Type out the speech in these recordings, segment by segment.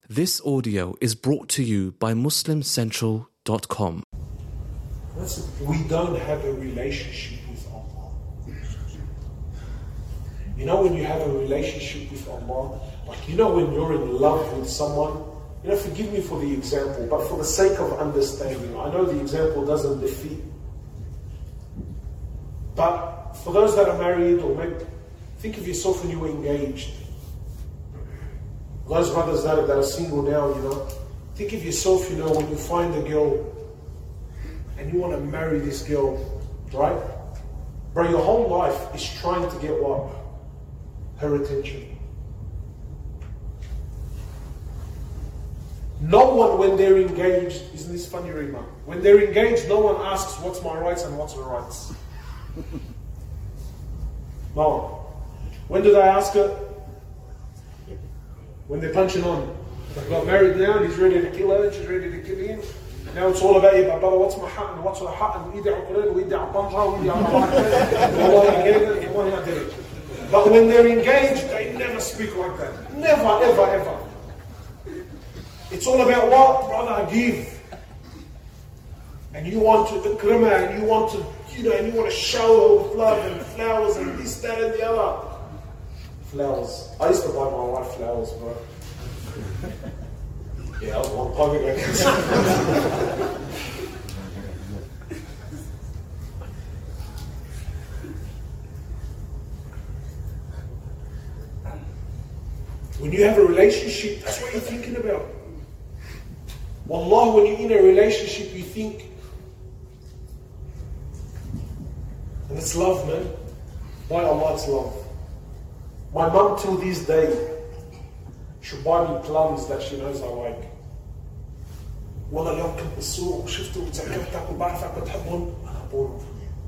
This audio is brought to you by MuslimCentral.com. Listen, we don't have a relationship with Allah. You know when you have a relationship with Allah, like you know when you're in love with someone, you know, forgive me for the example, but for the sake of understanding, I know the example doesn't defeat. But for those that are married, or maybe think of yourself when you were engaged. Those brothers that are single now, you know, think of yourself, you know, when you find a girl and you want to marry this girl, right? Bro, your whole life is trying to get what? Her attention. No one, when they're engaged, isn't this funny, Rima? When they're engaged, no one asks, what's my rights and what's her rights? No one. When do they ask her? When they're punching on. They got married now, and he's ready to kill her, and she's ready to kill him. Now it's all about you, but brother, what's my hat and what's her hat and we But when they're engaged, they never speak like that. Never, ever, ever. It's all about what? Brother, I give. And you want to ikrama, and you want to, you know, and you want to shower her with love and flowers and this, that, and the other. Flowers. I used to buy my wife flowers, bro. Yeah, I was one public. When you have a relationship, that's what you're thinking about. Wallah, when you're in a relationship, you think, and it's love, man. By Allah, it's love. My mum till this day, she'll buy me plums that she knows I like. والله اليوم كنت بالسوق وشفته وتذكرتك وبعرفك بتحبهم أنا بقولهم for you.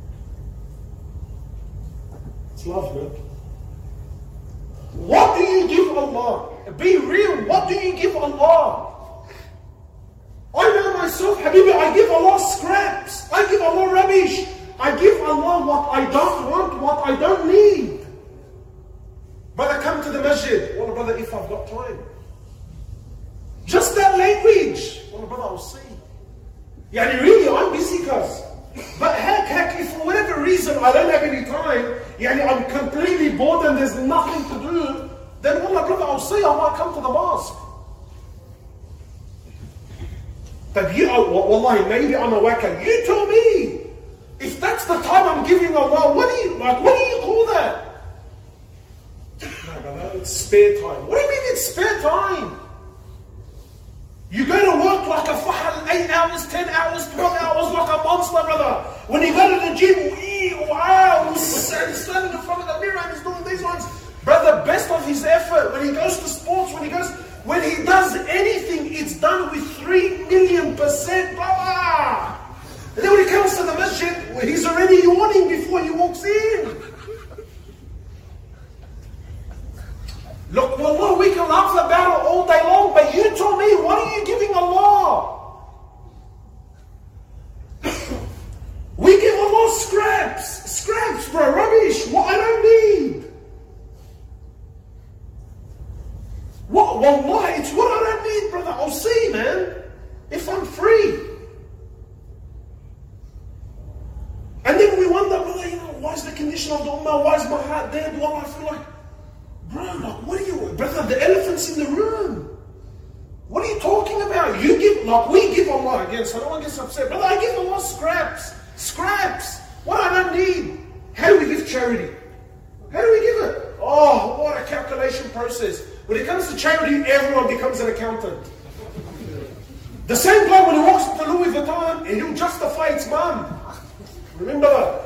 It's love, man. What do you give Allah? Be real. What do you give Allah? I know myself, Habibi, I give Allah scraps. I give Allah rubbish. I give Allah what I don't want, what I don't need. Brother, come to the masjid. Well, brother, if I've got time. Just that language. Well, brother, I'll see. Yani really, I'm busy, cuz. But heck, if for whatever reason I don't have any time, yani I'm completely bored and there's nothing to do, then wallah, brother, I'll see. I might come to the mosque. But you, wallahi, maybe I'm a waka. You tell me. If that's the time I'm giving Allah, what do you call that? No, brother, it's spare time. What do you mean it's spare time? You go to work like a fahal, 8 hours, 10 hours, 12 hours, like a monster, brother. When you go to the gym, wow, he's standing in front of the mirror and he's doing these ones. Brother, best of his effort. When he goes to sports, when he does anything, it's done with 3,000,000%, brother. And then when he comes to the masjid, he's already yawning before he walks in. Look, wallah, we can laugh about it all day long, but you tell me, what are you giving Allah? We give Allah scraps, bro, rubbish, what I don't need. What, wallah, it's what I don't need, brother. I'll see, man, if I'm free. And then we wonder, brother, you know, why is the condition of the ummah, why is my heart dead? Do I feel like, bro, like, what are you, brother, the elephant's in the room. What are you talking about? You give, like, we give Allah again, so no one gets upset. Brother, I give Allah scraps. What I don't need. How do we give charity? How do we give it? Oh, what a calculation process. When it comes to charity, everyone becomes an accountant. The same guy, when he walks into Louis Vuitton, and he'll justify its mom. Remember that?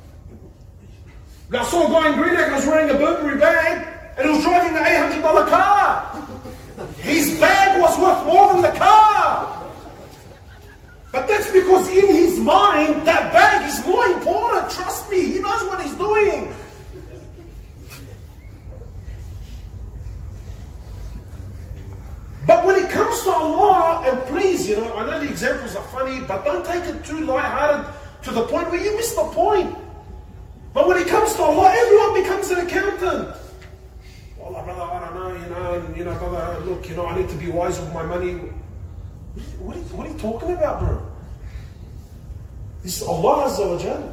I saw a guy in Greenock, was wearing a Burberry bag, and he was driving an $800 car. His bag was worth more than the car. But that's because in his mind, that bag is more important. Trust me, he knows what he's doing. But when it comes to Allah, and please, you know, I know the examples are funny, but don't take it too lighthearted to the point where you miss the point. But when it comes to Allah, everyone becomes an accountant. Wallah, brother, I don't know, brother, look, I need to be wise with my money. What are you talking about, bro? This is Allah Azza wa Jal.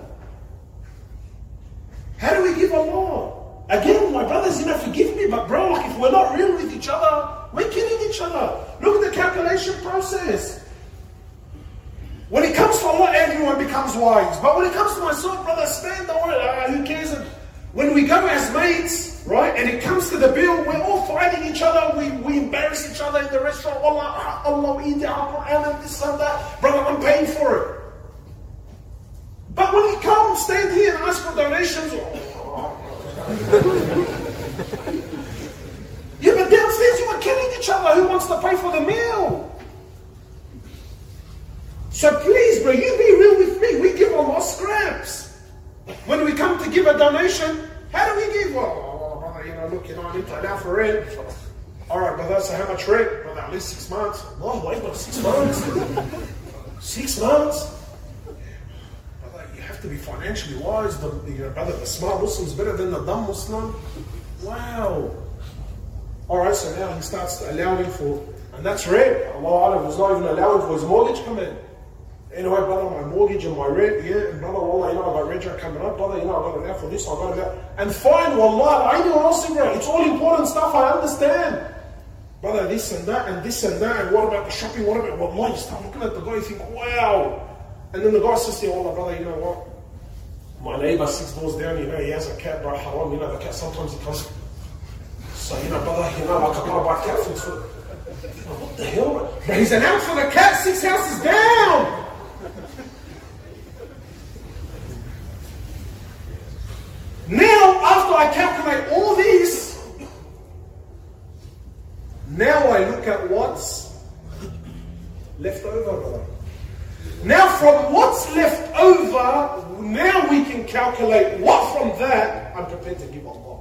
How do we give Allah? Again, my brothers, forgive me, but bro, if we're not real with each other, we're killing each other. Look at the calculation process. When it comes to Allah, everyone becomes wise. But when it comes to myself, brother, stand on who cares? When we go as mates, right, and it comes to the bill, we're all fighting each other. We embarrass each other in the restaurant. Allah, we eat our Quran and this and that. Brother, I'm paying for it. But when you come, stand here and ask for donations. Yeah, but downstairs you were killing each other. Who wants to pay for the meal? So please, bro, you be real with me. We give Allah scraps. When we come to give a donation, how do we give? Well, brother, look, I need to allow for rent. All right, brother, so how much rent? Brother, at least 6 months. No, wait, but 6 months? 6 months? Brother, you have to be financially wise. Brother, the smart Muslim's better than the dumb Muslim. Wow. All right, so now he starts allowing for, and that's rent. Allah was not even allowing for his mortgage come in. Anyway, brother, my mortgage and my rent, and brother, wallah, I got rent coming up, brother, I got to allow for this, I got to allow. And fine, wallah, I know also, bro, it's all important stuff, I understand. Brother, this and that, and this and that, and what about the shopping, what about, wallah, you start looking at the guy, you think, wow. And then the guy says to you, wallah, brother, you know what? My neighbor 6 doors down, he has a cat, bro, haram, the cat, sometimes he comes. So, brother, like, I gotta buy cat food for, what the hell, bro? He's announced for the cat 6 houses down. Now, after I calculate all this, now I look at what's left over, brother. Now, from what's left over, now we can calculate what from that I'm prepared to give Allah.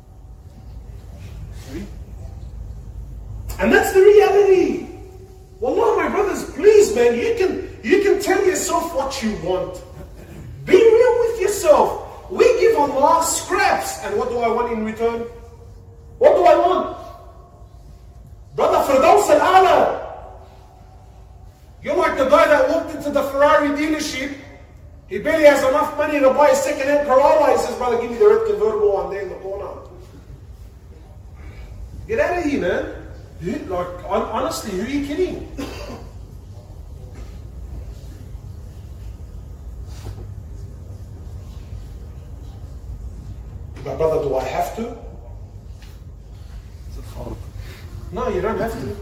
And that's the reality. Wallah, my brothers, please, man, you can tell yourself what you want. Be real with yourself. We give Allah scraps, and what do I want in return? What do I want? Brother, Firdaus al-A'la. You're like the guy that walked into the Ferrari dealership. He barely has enough money to buy a second-hand Corolla. He says, brother, give me the red convertible one there in the corner. Get out of here, man. Honestly, who are you kidding? But brother, do I have to? No, you don't have to.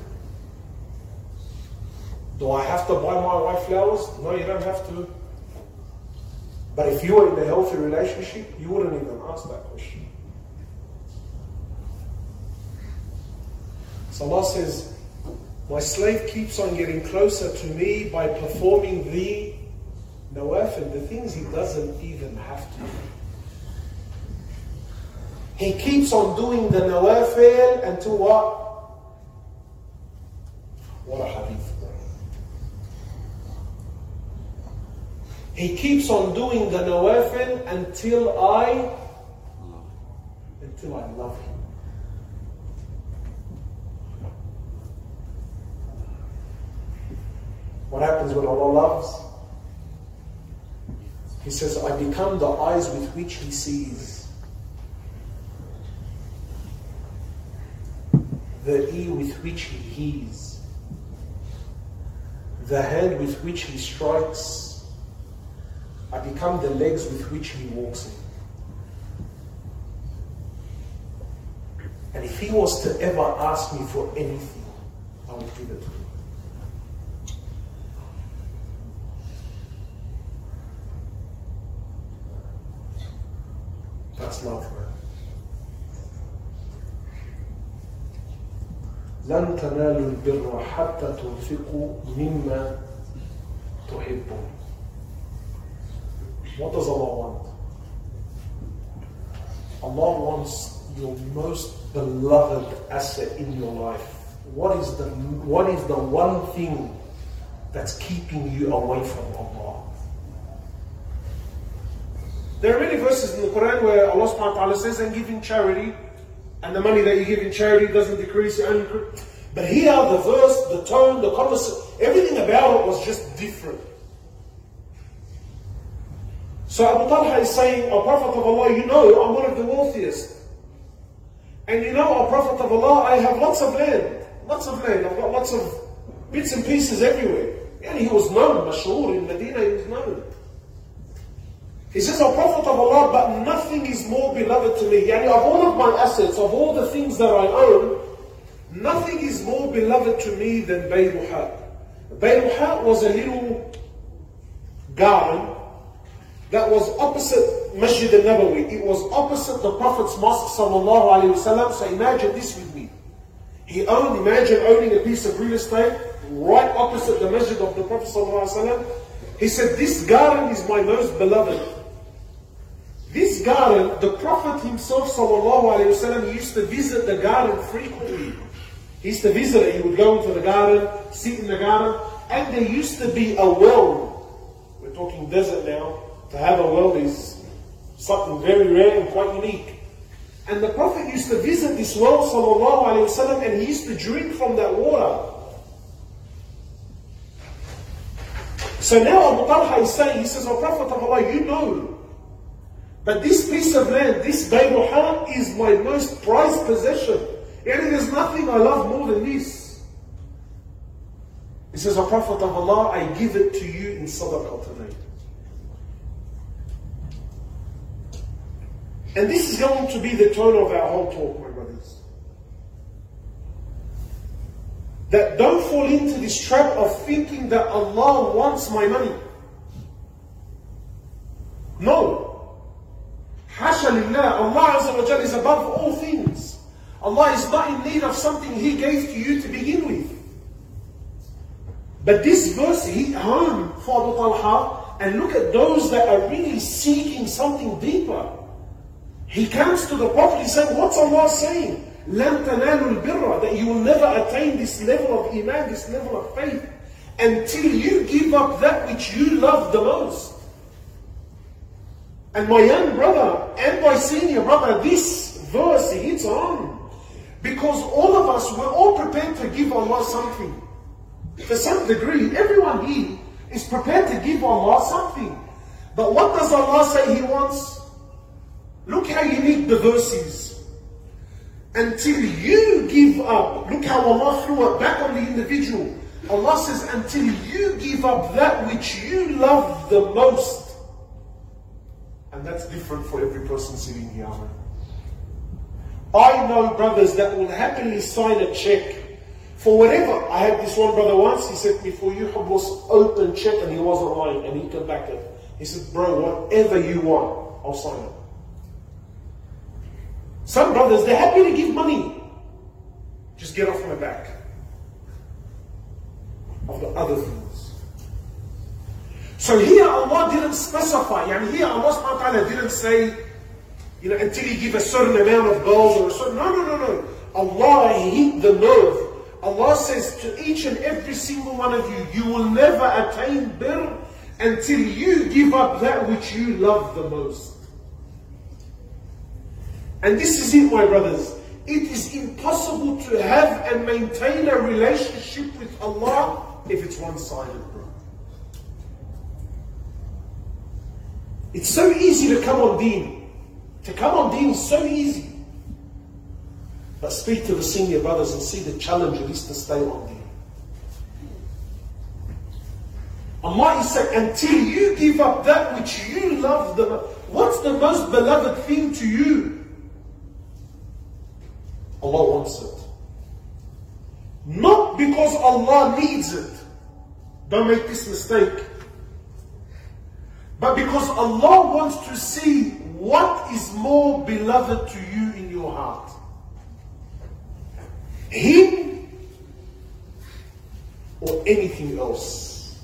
Do I have to buy my wife flowers? No, you don't have to. But if you were in a healthy relationship, you wouldn't even ask that question. So Allah says, my slave keeps on getting closer to me by performing the nawafil, the things he doesn't even have to. He keeps on doing the nawafil until what? What a hadith. He keeps on doing the nawafil until I love him. What happens when Allah loves? He says, I become the eyes with which he sees, the ear with which he hears, the hand with which he strikes. I become the legs with which he walks in. And if he was to ever ask me for anything, I would give it to him. That's love, man. لن تنالوا البر حتى تنفقوا مما تحبون. What does Allah want? Allah wants your most beloved asset in your life. What is the one thing that's keeping you away from Allah? There are many verses in the Quran where Allah subhanahu wa ta'ala says, and give in charity, And the money that you give in charity doesn't decrease, it only increases. But here, the verse, the tone, the conversation, everything about it was just different. So Abu Talha is saying, O Prophet of Allah, you know I'm one of the wealthiest. And you know, O Prophet of Allah, I have lots of land. Lots of land. I've got lots of bits and pieces everywhere. And he was known, Mashhur in Medina, he was known. He says, O Prophet of Allah, but nothing is more beloved to me. Yani, of all of my assets, of all the things that I own, nothing is more beloved to me than Bayruha. Bayruha was a little garden that was opposite Masjid al-Nabawi. It was opposite the Prophet's mosque, sallallahu alayhi wasallam. So imagine this with me. Imagine owning a piece of real estate right opposite the Masjid of the Prophet sallallahu alayhi wasallam. He said, this garden is my most beloved. This garden, the Prophet himself sallallahu alayhi wasallam used to visit the garden frequently. He used to visit it. He would go into the garden, sit in the garden, and there used to be a well. We're talking desert now. To have a well is something very rare and quite unique. And the Prophet used to visit this well, sallallahu alayhi wasallam, and he used to drink from that water. So now Abu Talha is saying, he says, O Prophet of Allah, you know, but this piece of land, this Bayruha, is my most prized possession. And there's nothing I love more than this. He says, O Prophet of Allah, I give it to you in sadaqah today. And this is going to be the tone of our whole talk, my brothers. That don't fall into this trap of thinking that Allah wants my money. No. Hasha lillah, Allah Azza wa Jal is above all things. Allah is not in need of something He gave to you to begin with. But this verse hit home for Abu Talha, and look at those that are really seeking something deeper. He comes to the Prophet, he said, what's Allah saying? لَن تَنَالُوا الْبِرَّ, that you will never attain this level of iman, this level of faith, until you give up that which you love the most. And my young brother and my senior brother, this verse hits on. Because all of us, we're all prepared to give Allah something. To some degree, everyone here is prepared to give Allah something. But what does Allah say He wants? Look how unique the verse is. Until you give up, look how Allah threw it back on the individual. Allah says, until you give up that which you love the most. And that's different for every person sitting here. I know brothers that will happily sign a check for whatever. I had this one brother once, he said to me, for you, Hubbos, open check, and he wasn't lying, and he came back it. He said, bro, whatever you want, I'll sign it. Some brothers, they're happy to give money. Just get off my back. Of the other things. So here Allah didn't specify. And here Allah subhanahu wa ta'ala didn't say, until you give a certain amount of gold or a certain... No. Allah hit the nerve. Allah says to each and every single one of you, you will never attain birr until you give up that which you love the most. And this is it, my brothers. It is impossible to have and maintain a relationship with Allah if it's one-sided, bro. It's so easy to come on deen. To come on deen is so easy. But speak to the senior brothers and see the challenge it is to stay on deen. Allah is saying, until you give up that which you love the most. What's the most beloved thing to you? Allah wants it. Not because Allah needs it. Don't make this mistake. But because Allah wants to see what is more beloved to you in your heart. Him or anything else.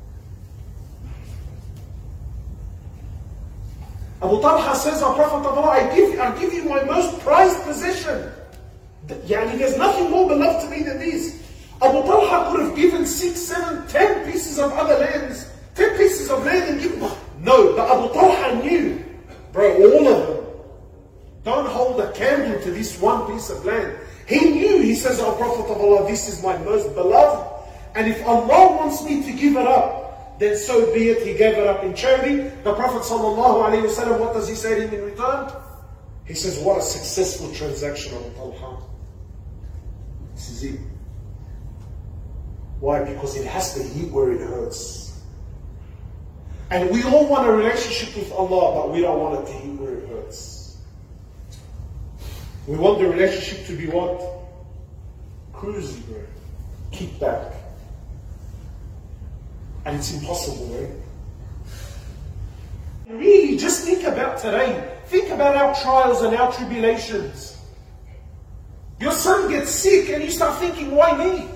Abu Talha says, O Prophet of Allah, I give you my most prized possession. There's nothing more beloved to me than this. Abu Talha could have given 6, 7, 10 pieces of other lands. 10 pieces of land and give... No, but Abu Talha knew. Bro, all of them. Don't hold a candle to this one piece of land. He knew, he says, O Prophet of Allah, this is my most beloved. And if Allah wants me to give it up, then so be it. He gave it up in charity. The Prophet ﷺ, what does he say to him in return? He says, what a successful transaction of Talha. This is it. Why? Because it has to hit where it hurts. And we all want a relationship with Allah, but we don't want it to hit where it hurts. We want the relationship to be what? Cruisy, bro. Kick back. And it's impossible, right? Really, just think about today. Think about our trials and our tribulations. Your son gets sick and you start thinking, why me?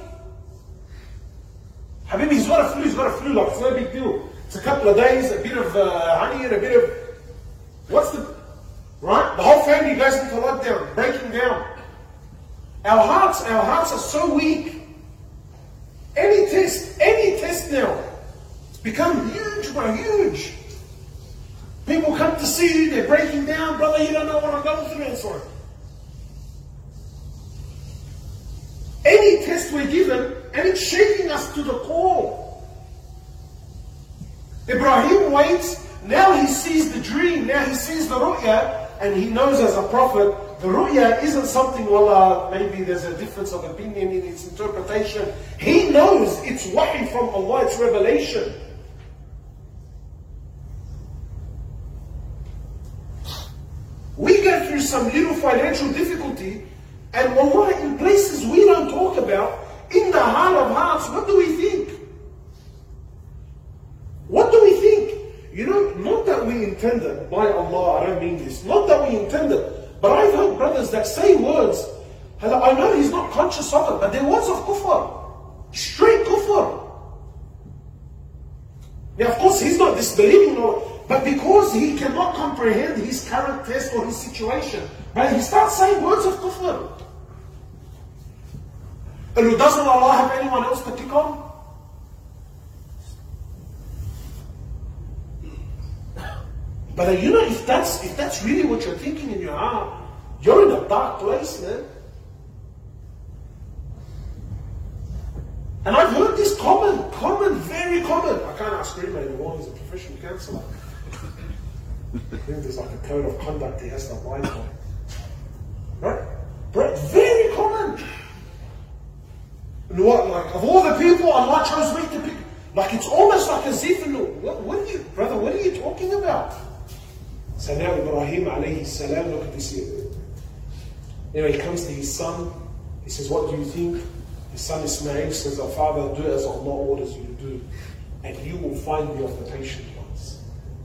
Habibi, he's got a flu, like it's no big deal. It's a couple of days, a bit of honey and a bit of... Right? The whole family goes into lockdown, breaking down. Our hearts are so weak. Any test now, it's become huge, bro, huge. People come to see you, they're breaking down, brother, you don't know what I'm going through and so on. Any test we're given, and it's shaking us to the core. Ibrahim waits, now he sees the dream, now he sees the ru'ya, and he knows as a prophet, the ru'ya isn't something, maybe there's a difference of opinion in its interpretation. He knows it's wahi from Allah, it's revelation. We go through some little financial difficulty, and wallah, in places we don't talk about, in the heart of hearts, what do we think? What do we think? You know, not that we intended, by Allah, I don't mean this, not that we intended, but I've heard brothers that say words, I know he's not conscious of it, but they're words of kufr. Straight kufr. Now, of course, he's not disbelieving, but because he cannot comprehend his current test or his situation, but he starts saying words of kufr. And doesn't Allah have anyone else to pick on? But you know, if that's really what you're thinking in your heart, you're in a dark place, man. And I've heard this common, very common. I can't ask him anymore, he's a professional counsellor. I think there's like a code of conduct he has to abide by. Right? But very common. And what, like, of all the people, Allah chose me to pick. Like, it's almost like as if, what are you talking about? So now Ibrahim alayhi salam, look at this here. You know, he comes to his son, he says, what do you think? His son Ismail says, our father, do as Allah orders you to do, and you will find me of the patient ones.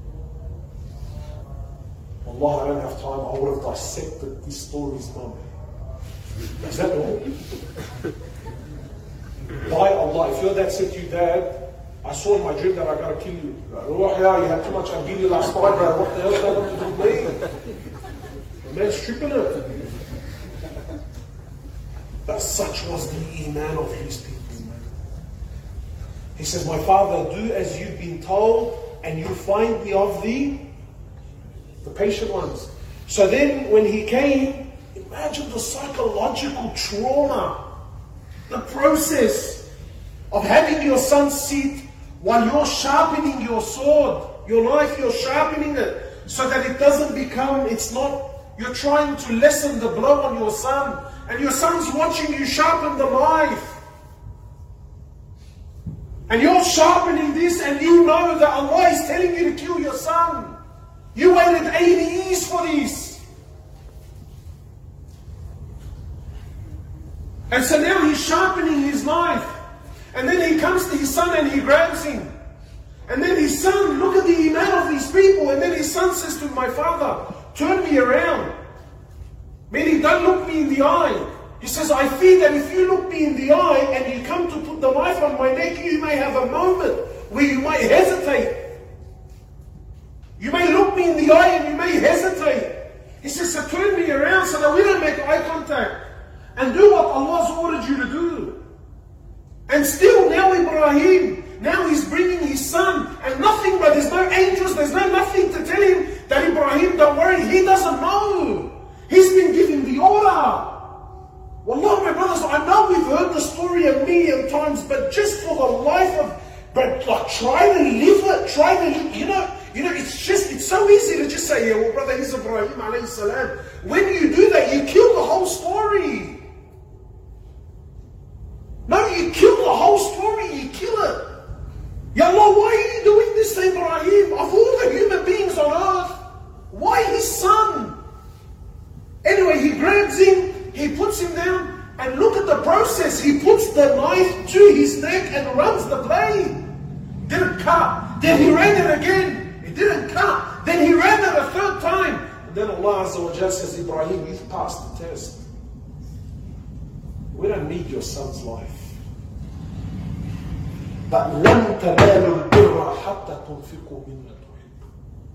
Allah, I don't have time, I would have dissected this story's mum. Is that all? By Allah, if your dad said to you, Dad, I saw in my dream that I got to kill you. You had too much Abdili last night, bro. What the hell is that got to do with me? The man's tripping it. But such was the iman of his people. He says, my father, do as you've been told, and you'll find me of the patient ones. So then when he came, imagine the psychological trauma, the process of having your son sit while you're sharpening your sword, your knife, you're sharpening it so that it doesn't become, you're trying to lessen the blow on your son, and your son's watching you sharpen the knife. And you're sharpening this, and you know that Allah is telling you to kill your son. You waited 80 years for this. And so now he's sharpening his knife. And then he comes to his son and he grabs him. And then his son, look at the iman of these people. And then his son says to my father, turn me around. Meaning, don't look me in the eye. He says, I fear that if you look me in the eye and you come to put the knife on my neck, you may have a moment where you might hesitate. You may look me in the eye and you may hesitate. He says, so turn me around so that we don't make eye contact. And do what Allah's ordered you to do. And still now Ibrahim, now he's bringing his son. And nothing, but there's no angels, there's no nothing to tell him that Ibrahim, don't worry, he doesn't know. He's been given the the order. Wallah, my brothers, I know we've heard the story a million times, but just for the life of, but like try to live it, it's so easy to just say, yeah, well, brother, here's Ibrahim alayhi salam. When you do that, you kill the whole story. No, you kill the whole story, you kill it. Ya Allah, why are you doing this to Ibrahim? Of all the human beings on earth, why his son? Anyway, he grabs him, he puts him down, and look at the process. He puts the knife to his neck and runs the blade. Didn't cut. Then he ran it again. It didn't cut. Then he ran it a third time. And then Allah Azza wa Jalla says, Ibrahim, you've passed the test. We don't need your son's life. But لَن تَنَالُوا الْبِرَّ حَتَّى تُنْفِقُوا مِمَّا تُحِبُّونَ.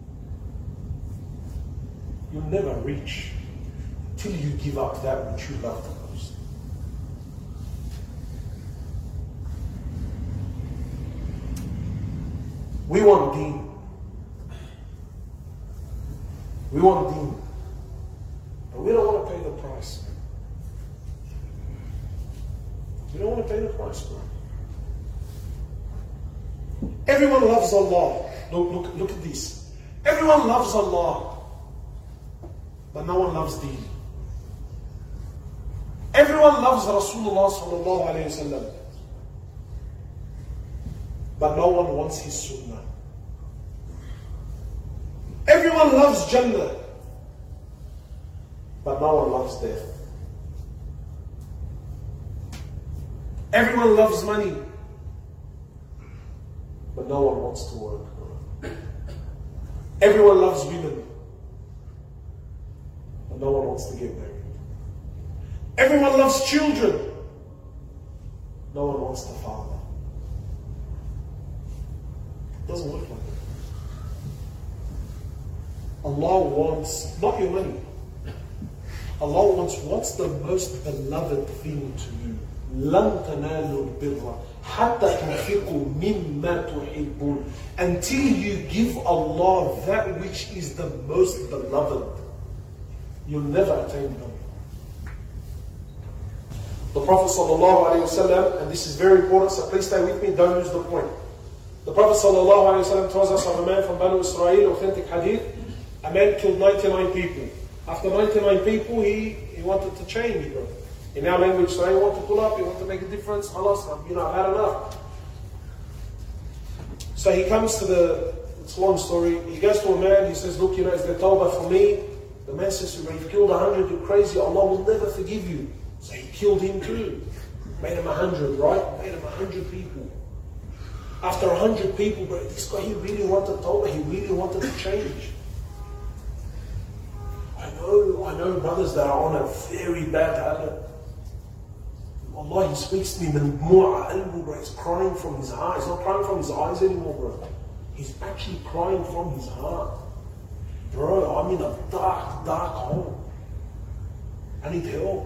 You'll never reach till you give up that which you love the most. We want deen. We want deen. But we don't want to pay the price. We don't want to pay the price, bro. Everyone loves Allah. Look at this. Everyone loves Allah. But no one loves deen. Everyone loves Rasulullah sallallahu alayhi wa sallam. But no one wants his sunnah. Everyone loves Jannah. But no one loves death. Everyone loves money. But no one wants to work. Everyone loves women. But no one wants to get married. Everyone loves children. No one wants to father. It doesn't work like that. Allah wants, not your money. Allah wants what's the most beloved thing to you. لَن تَنَالُوا الْبِرَّ حَتَّى تُنْفِقُوا مِمَّا تُحِبُّونَ. Until you give Allah that which is the most beloved, you'll never attain them. The Prophet ﷺ, and this is very important, so please stay with me, don't lose the point. The Prophet ﷺ tells us of a man from Banu Israel, authentic hadith. A man killed 99 people. After 99 people, he wanted to change, bro. In our language, so he wanted to pull up, he wanted to make a difference. Khalas, I've had enough. So he comes to it's a long story. He goes to a man, he says, look, is there tawbah for me? The man says to him, you've killed 100, you're crazy, Allah will never forgive you. So he killed him too. Made him 100, right? Made him 100 people. After 100 people, bro, this guy, he really wanted tawbah, he really wanted to change. I know brothers that are on a very bad habit. Allah, he speaks to me, bro, he's crying from his heart. He's not crying from his eyes anymore, bro. He's actually crying from his heart. Bro, I'm in a dark, dark hole. I need help.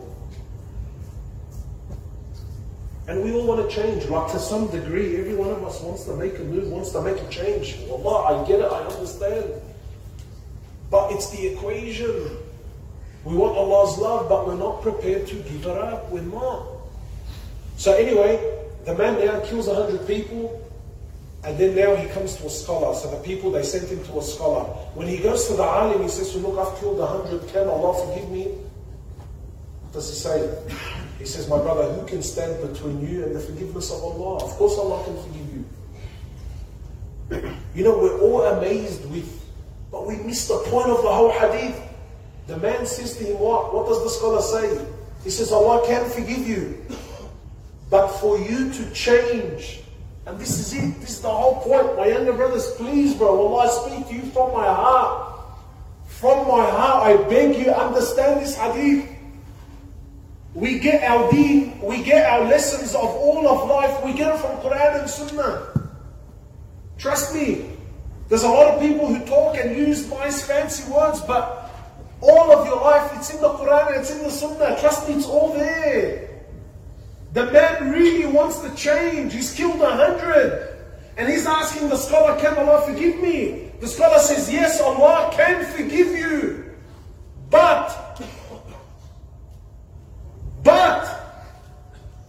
And we all want to change, like to some degree. Every one of us wants to make a move, wants to make a change. Allah, I get it, I understand. But it's the equation. We want Allah's love, but we're not prepared to give it up. We're not. So anyway, the man now kills 100 people, and then now he comes to a scholar. So the people, they sent him to a scholar. When he goes to the alim, he says, look, I've killed 100, can Allah forgive me? What does he say? He says, my brother, who can stand between you and the forgiveness of Allah? Of course Allah can forgive you. You know, we're all amazed but we miss the point of the whole hadith. The man says to him, what? What does the scholar say? He says, Allah can forgive you. But for you to change, and this is it, this is the whole point. My younger brothers, please bro, Allah, I speak to you from my heart. From my heart, I beg you, understand this hadith. We get our deen, we get our lessons of all of life, we get it from Quran and Sunnah. Trust me. There's a lot of people who talk and use nice fancy words, but all of your life, it's in the Quran and it's in the Sunnah. Trust me, it's all there. The man really wants to change. He's killed 100. And he's asking the scholar, can Allah forgive me? The scholar says, yes, Allah can forgive you. But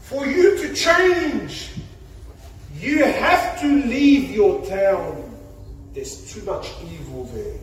For you to change, you have to leave your town. There's too much evil there.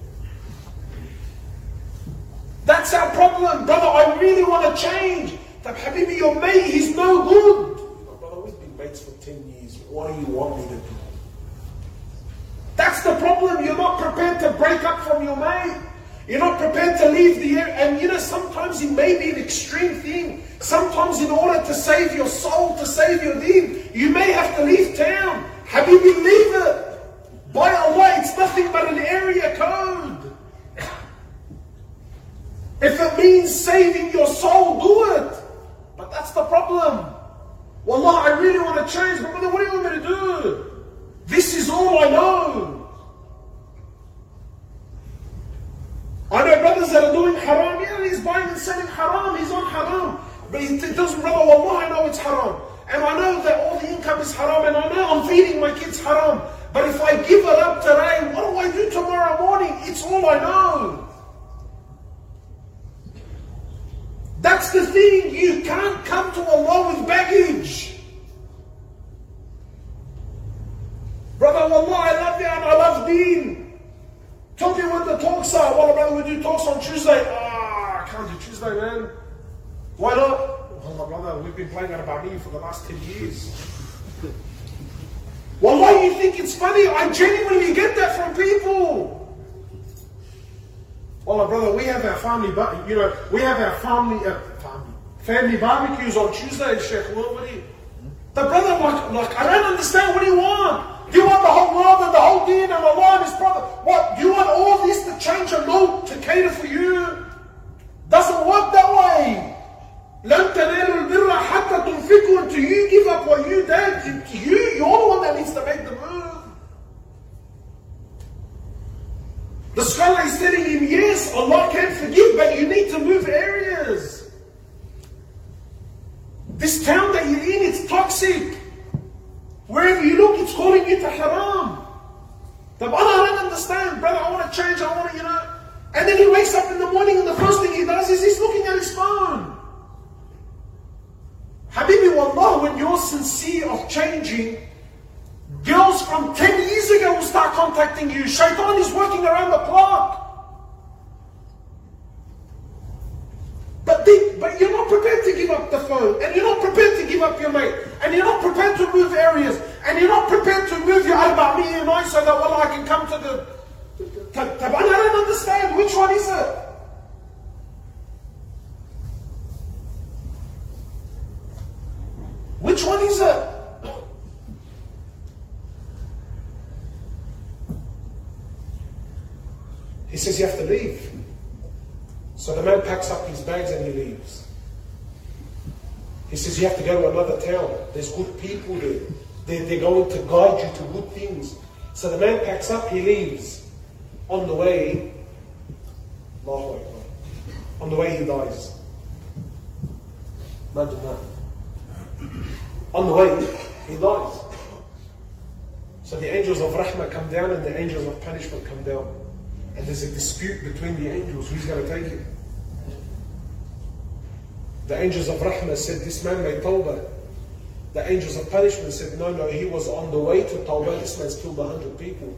That's our problem. Brother, I really want to change. Habibi, your mate, he's no good. Oh, brother, we've been mates for 10 years. What do you want me to do? That's the problem. You're not prepared to break up from your mate. You're not prepared to leave the area. And sometimes it may be an extreme thing. Sometimes in order to save your soul, to save your deen, you may have to leave town. Habibi, leave it. By Allah, it's nothing but an area code. If it means saving your soul, do it. But that's the problem. Wallah, I really want to change, but what do you want me to do? This is all I know. I know brothers that are doing haram. Yeah, he's buying and selling haram. He's on haram. But he doesn't, brother, wallah, I know it's haram. And I know that all the income is haram. And I know I'm feeding my kids haram. But if I give it up today, what do I do tomorrow morning? It's all I know. That's the thing. You can't come to Allah with baggage. Brother, wallah, I love you and I love deen. Tell me when the talks are. Wallah, brother, we do talks on Tuesday. I can't do Tuesday, man. Why not? Wallah, brother, we've been playing Al-Bani for the last 10 years. Wallah, you think it's funny? I genuinely get that from people. Wallah, brother, we have our family, we have our family barbecues on Tuesday, Sheikh. What do you? The brother, like, I don't understand. What do you want? Do you want the whole world and the whole deen and Allah and His Prophet? What? Do you want all this to change a law to cater for you? Doesn't work that way. لَن تَنَالُوا الْبِرَّ حَتَّى تُنْفِقُوا. Until you give up what you did, you're the one that needs to make the move. The scholar is telling him, yes, Allah can forgive, but you need to move areas. This town that you're in, it's toxic. Wherever you look, it's calling you to haram. I don't understand, brother, I want to change, I want to, And then he wakes up in the morning and the first thing he does is he's looking at his phone. Habibi, wallah, when you're sincere of changing, girls from 10 years ago will start contacting you. Shaitan is working around the clock. But you're not prepared to give up the phone. And you're not prepared to give up your mate. And you're not prepared to move areas. And you're not prepared to move your Al-Ba'mi night so that, well, I can come to the... I don't understand. Which one is it? Which one is it? He says you have to leave. So the man packs up his bags and he leaves. He says you have to go to another town. There's good people there. They're going to guide you to good things. So the man packs up, he leaves. On the way, Allahu Akbar. On the way he dies. Imagine that. On the way, he dies. So the angels of Rahmah come down and the angels of punishment come down. And there's a dispute between the angels. Who's going to take him? The angels of Rahmah said, this man made Tawbah. The angels of punishment said, no, he was on the way to Tawbah. This man's killed 100 people.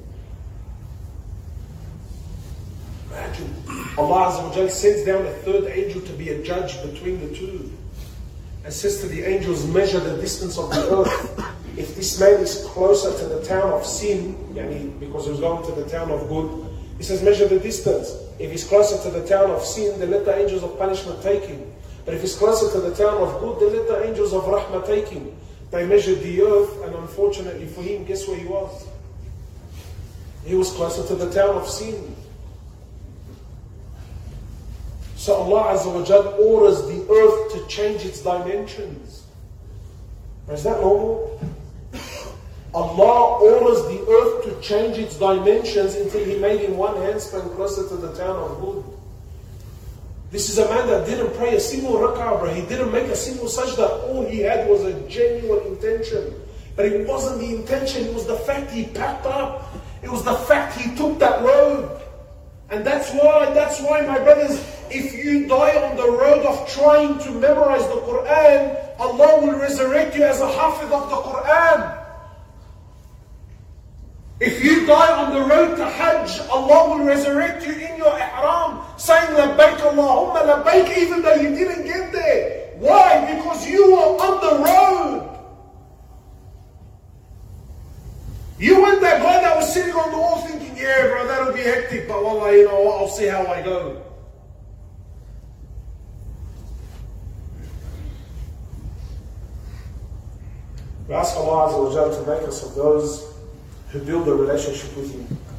Imagine. Allah Azza wa Jal sends down a third angel to be a judge between the two. And says to the angels, measure the distance of the earth. If this man is closer to the town of sin, because he was going to the town of good, he says, measure the distance. If he's closer to the town of sin, then let the angels of punishment take him. But if he's closer to the town of good, then let the angels of Rahmah take him. They measured the earth, and unfortunately for him, guess where he was? He was closer to the town of sin. So Allah Azza wa Jal orders the earth to change its dimensions. Is that normal? Allah orders the earth to change its dimensions until He made him one handspring closer to the town of good. This is a man that didn't pray a single rak'ah, bro. He didn't make a single sajda. All he had was a genuine intention. But it wasn't the intention, it was the fact he packed up. It was the fact he took that road. And that's why, my brothers, if you die on the road of trying to memorize the Quran, Allah will resurrect you as a hafiz of the Quran. If you die on the road to Hajj, Allah will resurrect you in your ihram, saying labbaik Allahumma labbaik, even though you didn't get there. Why? Because you were on the road. You weren't that guy that was sitting on the wall thinking, yeah bro, that'll be hectic, but wallah, you know what, I'll see how I go. We ask Allah Azza wa Jalla to make us of those who build a relationship with Him.